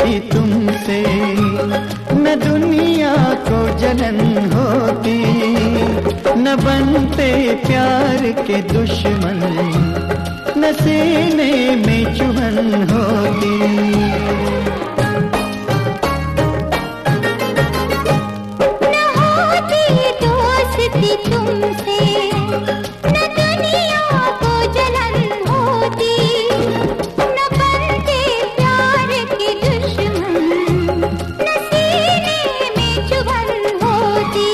थी तुमसे, न दुनिया को जलन होती, न बनते प्यार के दुश्मन, न सीने में चुभन होती। न होती दोस्ती तुमसे, न दुनिया को जलन होती, न बनते प्यार के दुश्मन, न सीने में चुभन होती।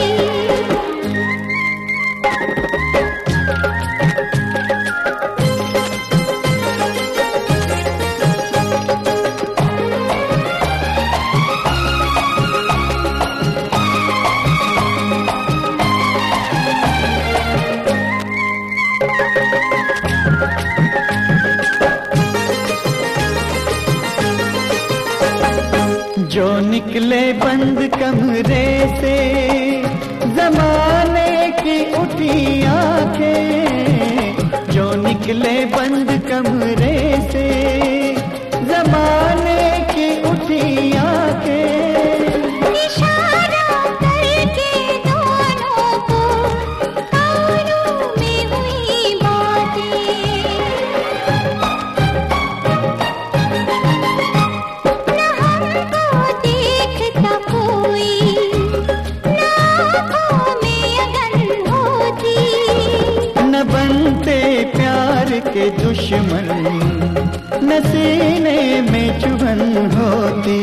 जो निकले बंद कमरे से, जमाने की उठी आंखें, जो निकले बंद कमरे से, जमाने की उठी आंखें, इशारा करके दोनों को कानों में हुई बातें, न हमको देखता कोई, न आँखों में अगन होती, न बनते प्यार के दुश्मन, न सीने में चुभन होती।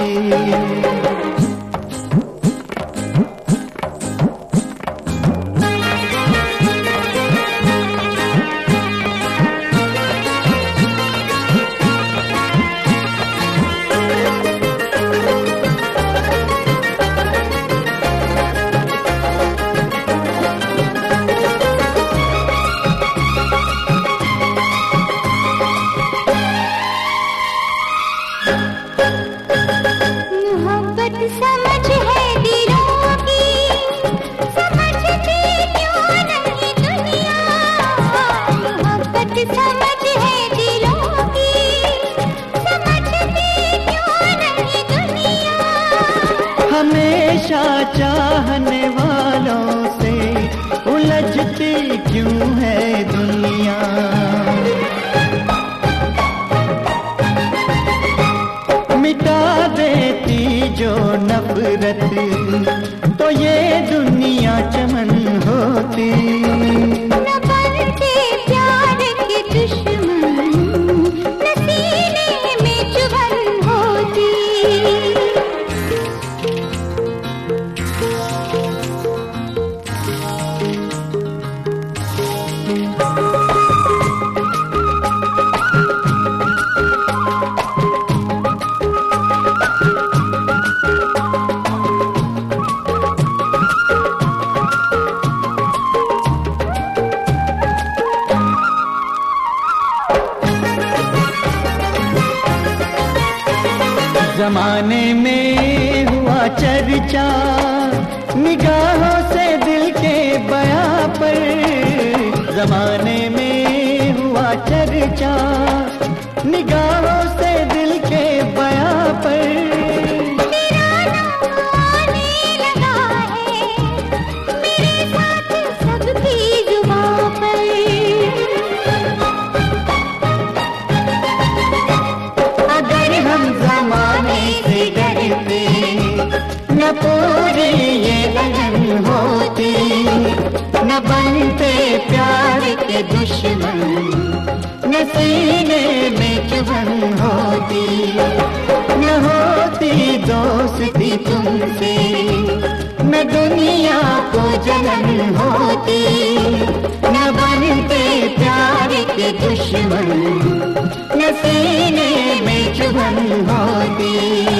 मोहब्बत समझ है दिलों की, समझती क्यों नहीं दुनिया। मोहब्बत समझ है दिलों की, समझती क्यों नहीं दुनिया। हमेशा चाहने वालों से उलझती क्यों है दुनिया। मिटा देती जो नफरत, तो ये दुनिया चमन होती। न बनते प्यार के दुश्मन, न सीने में चुभन होती। जमाने में हुआ चर्चा, निगाहों से दिल के बयां पर। जमाने में हुआ चर्चा, निगाहों से दिल के बयां पर। तेरा नाम आने लगा है मेरे साथ सबकी जुबां पर। अगर हम जमाने से डरते, न पूरी ये लगन होती, न बनते प्यार के दुश्मन, न सीने में चुभन होती। न होती दोस्ती तुमसे, न दुनिया को जलन होती, न बनते प्यार के दुश्मन, न सीने में चुभन होती।